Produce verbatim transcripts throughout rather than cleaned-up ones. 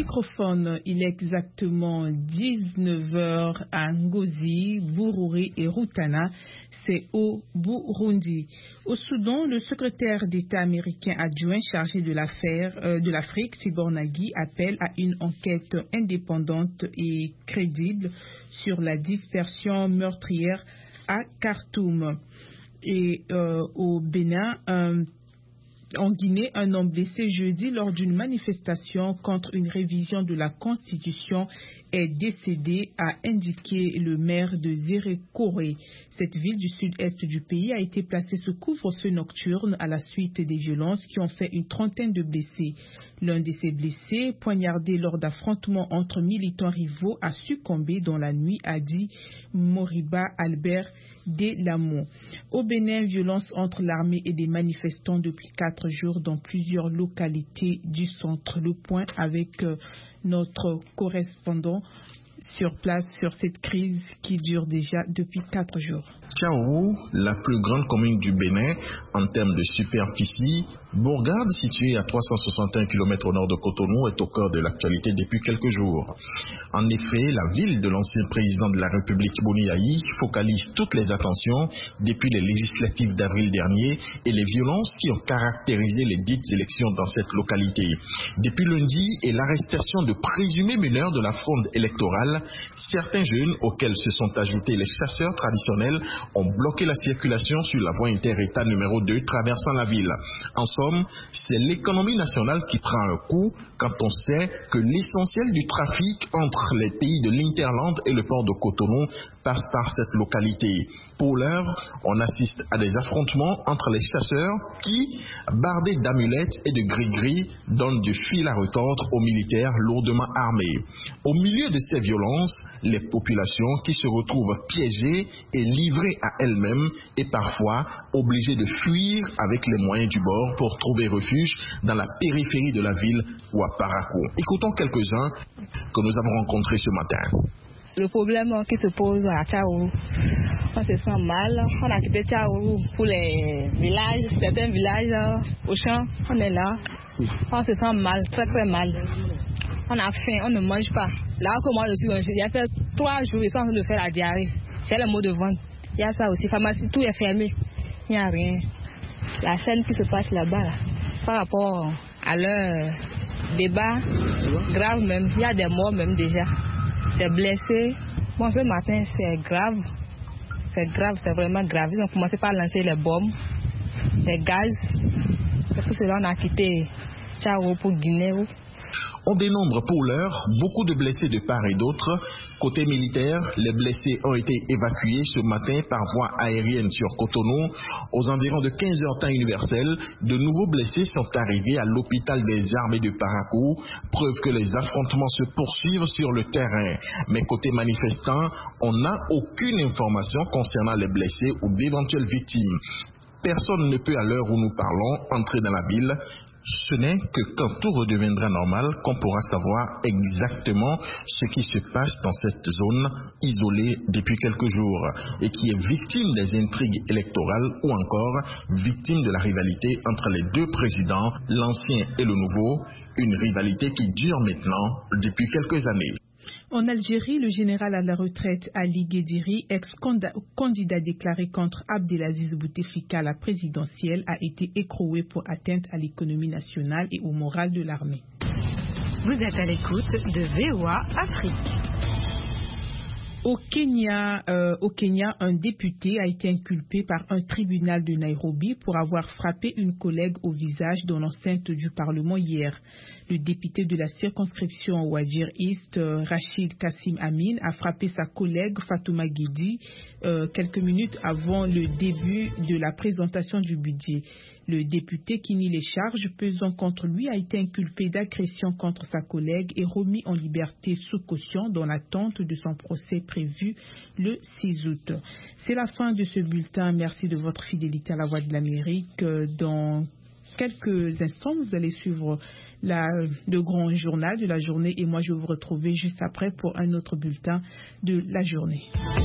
microphone, il est exactement dix-neuf heures à Ngozi, Bururi et Rutana, c'est au Burundi. Au Soudan, le secrétaire d'État américain adjoint chargé de l'affaire euh, de l'Afrique, Tibor Nagui, appelle à une enquête indépendante et crédible sur la dispersion meurtrière à Khartoum. Et euh, au Bénin, un En Guinée, un homme blessé jeudi lors d'une manifestation contre une révision de la Constitution est décédé, a indiqué le maire de Zérékoré. Cette ville du sud-est du pays a été placée sous couvre-feu nocturne à la suite des violences qui ont fait une trentaine de blessés. L'un de ces blessés, poignardé lors d'affrontements entre militants rivaux, a succombé dans la nuit, a dit Moriba Albert Delamont. Au Bénin, violence entre l'armée et des manifestants depuis quatre jours dans plusieurs localités du centre. Le point avec euh, notre correspondant sur place sur cette crise qui dure déjà depuis quatre jours. Tchaourou, la plus grande commune du Bénin en termes de superficie, Bourgade, située à trois cent soixante et un kilomètres au nord de Cotonou, est au cœur de l'actualité depuis quelques jours. En effet, la ville de l'ancien président de la République Boni Yayi focalise toutes les attentions depuis les législatives d'avril dernier et les violences qui ont caractérisé les dites élections dans cette localité. Depuis lundi et l'arrestation de présumés meneurs de la fronde électorale, certains jeunes auxquels se sont ajoutés les chasseurs traditionnels ont bloqué la circulation sur la voie inter-État numéro deux traversant la ville. En somme, c'est l'économie nationale qui prend un coup quand on sait que l'essentiel du trafic entre les pays de l'Interland et le port de Cotonou passe par cette localité. Pour l'heure, on assiste à des affrontements entre les chasseurs qui, bardés d'amulettes et de gris-gris, donnent du fil à retordre aux militaires lourdement armés. Au milieu de ces violences, les populations qui se retrouvent piégées et livrées à elles-mêmes et parfois obligées de fuir avec les moyens du bord pour trouver refuge dans la périphérie de la ville ou à Parakou. Écoutons quelques-uns que nous avons rencontrés ce matin. Le problème qui se pose à Tchaourou, on se sent mal. On a quitté Tchaourou pour les villages, certains villages au champ. On est là, on se sent mal, très très mal. On a faim, on ne mange pas. Là où moi je suis, j'ai fait trois jours, ils sont en train de faire la diarrhée. J'ai le mot de vente. Il y a ça aussi, pharmacie, tout est fermé. Il n'y a rien. La scène qui se passe là-bas, là, par rapport à leur débat grave même, il y a des morts même déjà. Des blessés. Bon, ce matin, c'est grave. C'est grave, c'est vraiment grave. Ils ont commencé par lancer les bombes, les gaz. C'est pour cela qu'on a quitté Tchaourou pour Guinée. On dénombre pour l'heure beaucoup de blessés de part et d'autre. Côté militaire, les blessés ont été évacués ce matin par voie aérienne sur Cotonou. Aux environs de quinze heures temps universel, de nouveaux blessés sont arrivés à l'hôpital des armées de Parakou, preuve que les affrontements se poursuivent sur le terrain. Mais côté manifestants, on n'a aucune information concernant les blessés ou d'éventuelles victimes. Personne ne peut à l'heure où nous parlons entrer dans la ville. Ce n'est que quand tout redeviendra normal qu'on pourra savoir exactement ce qui se passe dans cette zone isolée depuis quelques jours et qui est victime des intrigues électorales ou encore victime de la rivalité entre les deux présidents, l'ancien et le nouveau, une rivalité qui dure maintenant depuis quelques années. En Algérie, le général à la retraite Ali Guédiri, ex-candidat déclaré contre Abdelaziz Bouteflika à la présidentielle, a été écroué pour atteinte à l'économie nationale et au moral de l'armée. Vous êtes à l'écoute de V O A Afrique. Au Kenya, euh, au Kenya, un député a été inculpé par un tribunal de Nairobi pour avoir frappé une collègue au visage dans l'enceinte du Parlement hier. Le député de la circonscription Wajir East, euh, Rachid Kassim Amin, a frappé sa collègue Fatouma Guidi euh, quelques minutes avant le début de la présentation du budget. Le député qui nie les charges pesant contre lui a été inculpé d'agression contre sa collègue et remis en liberté sous caution dans l'attente de son procès prévu le six août. C'est la fin de ce bulletin. Merci de votre fidélité à la Voix de l'Amérique. Dans quelques instants, vous allez suivre la, le grand journal de la journée et moi je vais vous retrouver juste après pour un autre bulletin de la journée.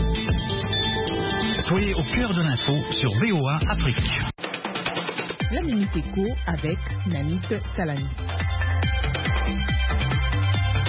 Soyez au cœur de l'info sur V O A Afrique. La Minute Éco avec Nanit Salami.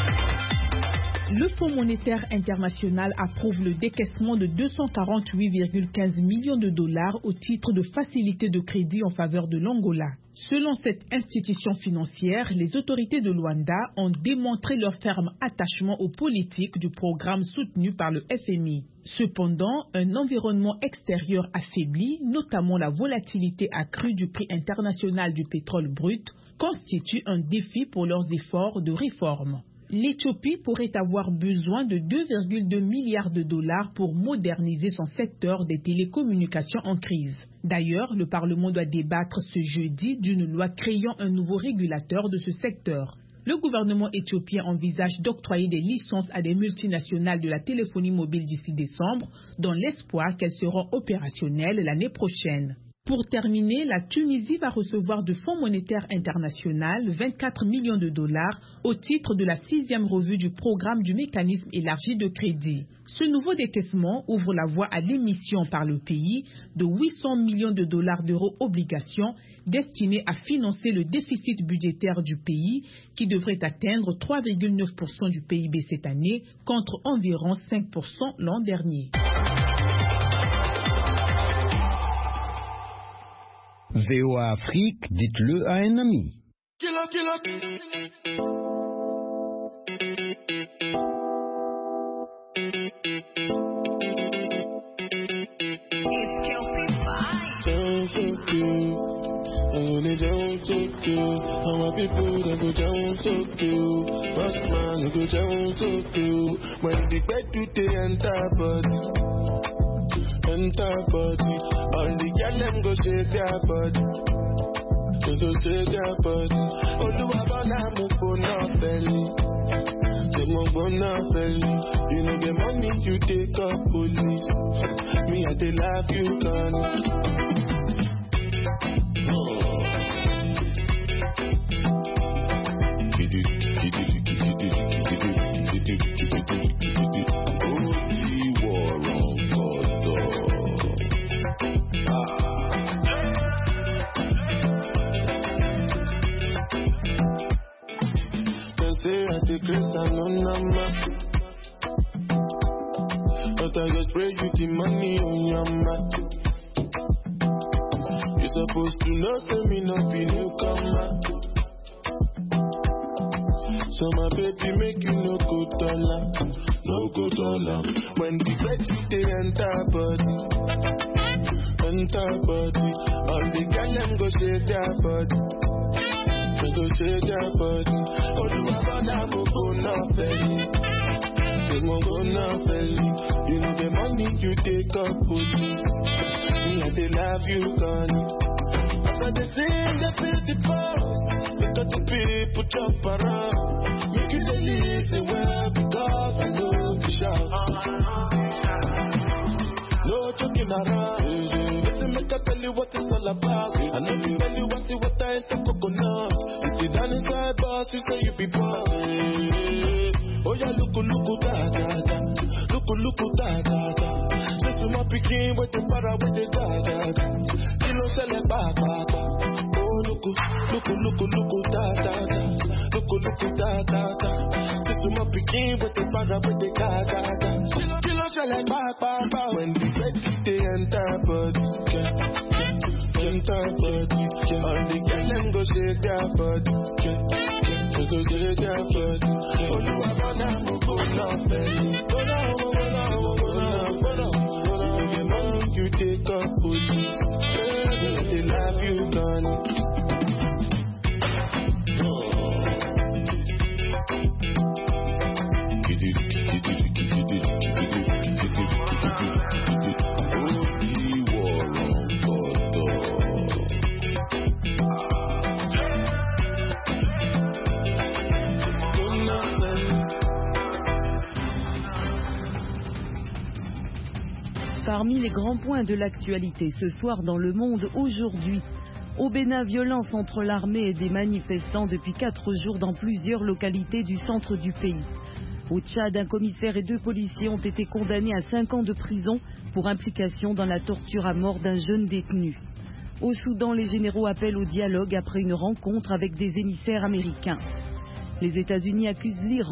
Le Fonds monétaire international approuve le décaissement de deux cent quarante-huit virgule quinze millions de dollars au titre de facilité de crédit en faveur de l'Angola. Selon cette institution financière, les autorités de Luanda ont démontré leur ferme attachement aux politiques du programme soutenu par le F M I. Cependant, un environnement extérieur affaibli, notamment la volatilité accrue du prix international du pétrole brut, constitue un défi pour leurs efforts de réforme. L'Éthiopie pourrait avoir besoin de deux virgule deux milliards de dollars pour moderniser son secteur des télécommunications en crise. D'ailleurs, le Parlement doit débattre ce jeudi d'une loi créant un nouveau régulateur de ce secteur. Le gouvernement éthiopien envisage d'octroyer des licences à des multinationales de la téléphonie mobile d'ici décembre, dans l'espoir qu'elles seront opérationnelles l'année prochaine. Pour terminer, la Tunisie va recevoir du Fonds monétaire international vingt-quatre millions de dollars au titre de la sixième revue du programme du mécanisme élargi de crédit. Ce nouveau décaissement ouvre la voie à l'émission par le pays de huit cents millions de dollars d'euros obligations destinées à financer le déficit budgétaire du pays qui devrait atteindre trois virgule neuf pour cent du P I B cette année contre environ cinq pour cent l'an dernier. V O A Afrique, dites-le à un ami. Enter body, all the girl them go shake their body, they go shake their body. Oluwabona mo bona belly, they mo bona belly. You know the money you take up police, me I dey love you can. But I just spray you the money on your mat. You supposed to know, say me not be newcomer. So my baby make you no go dollar, no go dollar. When the bed they enter body, enter body. All the girl them go shake their body, they go shake their body. Oh, you have a damn go now, belly. They won't go now, belly. You know the money you take up, police. Me and they love you, gone. I said the thing that is the boss. Because the people jump around. Make you live the well because I know the shout. No joking around. Listen, make I tell you what it's all about. I know you tell you what you what I ain't the coconut. You sit down inside boss, you say you be boss. Oh yeah, look, look, da da da. Look, look, da da da. Just to my picking with the para with the da da da. You know, sell it back, back, back. Oh, look, look, look, look, da da da. Look, look, da da da. Just to my picking with the para with the da da da. You know, sell it back, back, back. When the red they enter body, enter body. All the girls them go shake their body, they go shake their body. Oh, you have a damn go now, belly. Go now, go now, go now, go now, go now. You get money, you take up police. Yeah, they love you, gone. Parmi les grands points de l'actualité ce soir dans le monde aujourd'hui, au Bénin, violence entre l'armée et des manifestants depuis quatre jours dans plusieurs localités du centre du pays. Au Tchad, un commissaire et deux policiers ont été condamnés à cinq ans de prison pour implication dans la torture à mort d'un jeune détenu. Au Soudan, les généraux appellent au dialogue après une rencontre avec des émissaires américains. Les États-Unis accusent l'Iran